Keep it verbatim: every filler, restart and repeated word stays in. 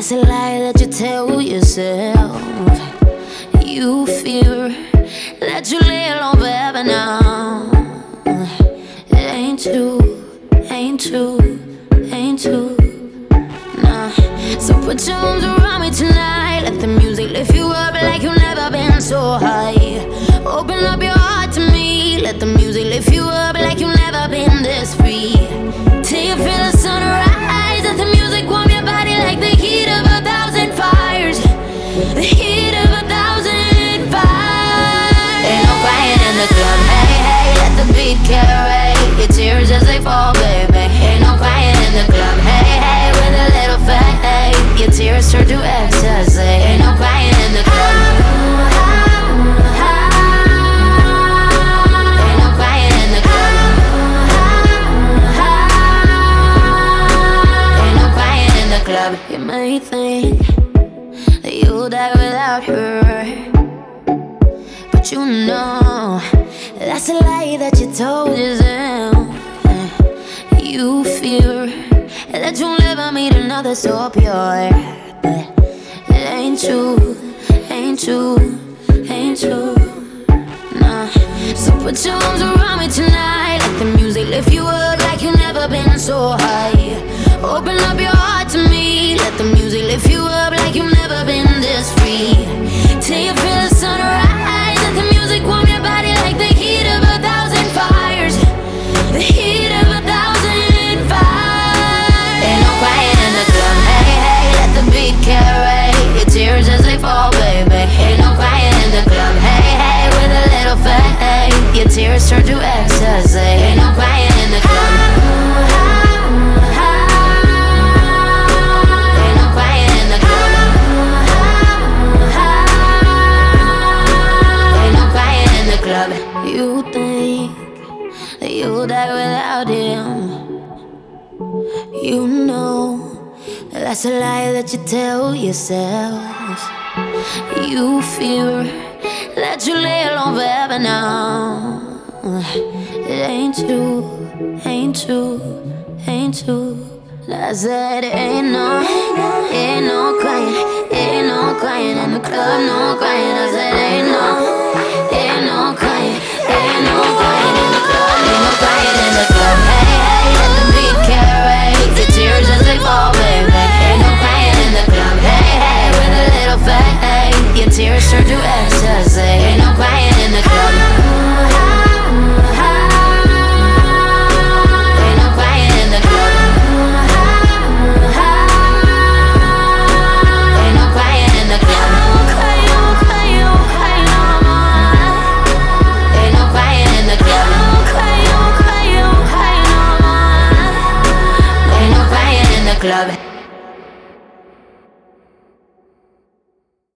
That's a lie that you tell yourself. You fear that you lay alone forever now. It ain't true, ain't true, ain't true. Nah. So put your arms around me tonight. Let the music lift you up like you've never been so high. Open up your heart to me. Let the music lift you up like you've never been this free. Till you feel the sunrise. Let the music warm your body like the heat of a thousand fires. The heat of a thousand fires. Ain't no crying in the club, hey, hey. Let the beat carry your tears as they fall, baby. Ain't no crying in the club, hey, hey. With a little faith, your tears turn to ecstasy. Ain't no crying in the club. Ain't no crying in the club. Ain't no crying in the club. You may think that you'll die without her, but you know that's a lie that you told yourself. You fear that you'll never meet another so pure, but it ain't true, ain't true, ain't true. Nah. So put your arms around me tonight. Let the music lift you up like you've never been so high. Open up your heart to me. Let the music lift you up like you've never been this free. Till you feel the sunrise. Let the music warm your body like the heat of a thousand fires. The heat of a thousand fires. Ain't no crying in the club, hey, hey. Let the beat carry your tears as they fall, baby. Ain't no crying in the club, hey, hey. With a little faith, your tears turn to ecstasy. Ain't no crying in the club. Ain't no crying in the club. Ain't no crying in the club. You think that you'll die without him. You know that's a lie that you tell yourself. You fear that you lay alone forever now. It ain't true, ain't true, ain't true. I said ain't no, ain't no crying, ain't no crying in the club, no crying. I said ain't no, ain't no crying, ain't no crying in the club, ain't no crying in the club. Hey, hey, let the beat carry the tears as they fall, baby. Ain't no crying in the club. Hey, hey, with a little faith, your tears turn to ecstasy. Ain't no crying in the club. Ain't no crying in the club. Ain't no crying in the club. Ain't no crying in the club. Ain't no crying in the club.